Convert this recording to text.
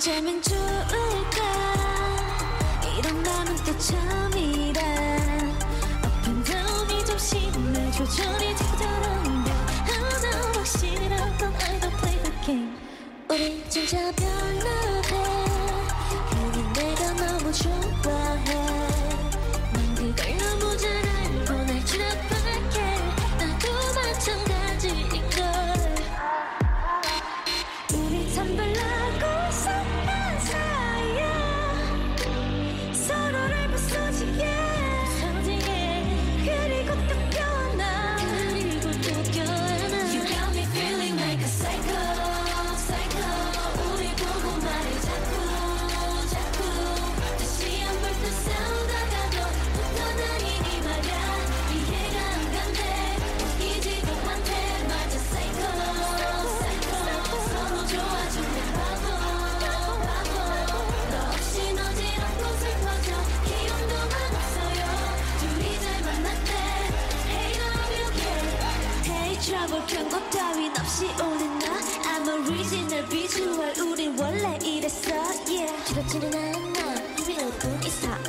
어쩌면 좋을까 이런다면 또 처음이라 Up and down이 좀 심해 조절이 되더라면 하나 확신이라던 I don't play the game 우리 진짜 별로래 괜히 내가 너무 좋아해 난 그걸 너무 잘 알고 날 추락할게 나도 마찬가지인걸 우리 참 별나고 섭한 사이야 서로를 부서지게 그리고 또 껴안아 You got me feeling like a psycho 우리 보고 말해 자꾸 다시 한번 또 싸우다가도 붙어다니니 말야 이해가 안 간대 웃기지도 않대 맞아 psycho 서로 좋아주는 바보 너 없인 어지럽고 슬퍼져 기억도만 없어요 둘이 잘 만났대 Hey love you yeah Hey trouble 경고 따윈 없이 오는 나 I'm original visual 우린 원래 이랬어 yeah 두렵지는 않아 유일할 뿐 이 사람